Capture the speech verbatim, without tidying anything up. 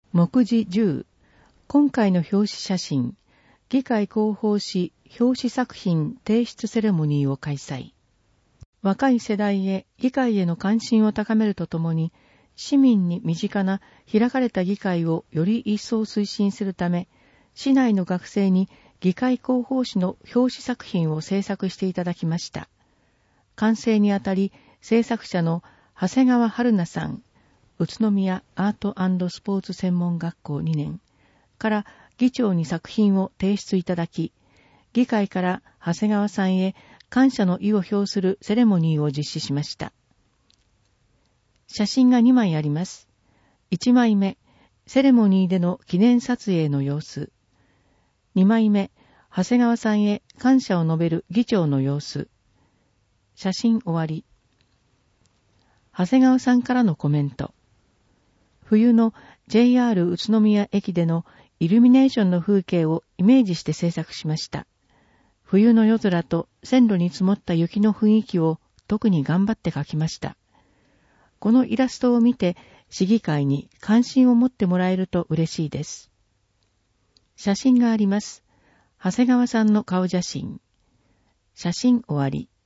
目次じゅう、今回の表紙写真、議会広報誌表紙作品提出セレモニーを開催。若い世代へ議会への関心を高めるとともに、市民に身近な開かれた議会をより一層推進するため、市内の学生に議会広報誌の表紙作品を制作していただきました。完成にあたり、制作者の長谷川春菜さん、宇都宮アート&スポーツ専門学校にねんから議長に作品を提出いただき、議会から長谷川さんへ感謝の意を表するセレモニーを実施しました。写真がにまいあります。いちまいめ、セレモニーでの記念撮影の様子。にまいめ、長谷川さんへ感謝を述べる議長の様子。写真終わり。長谷川さんからのコメント。冬の ジェイアール 宇都宮駅でのイルミネーションの風景をイメージして制作しました。冬の夜空と線路に積もった雪の雰囲気を特に頑張って描きました。このイラストを見て市議会に関心を持ってもらえると嬉しいです。写真があります。長谷川さんの顔写真。写真終わり。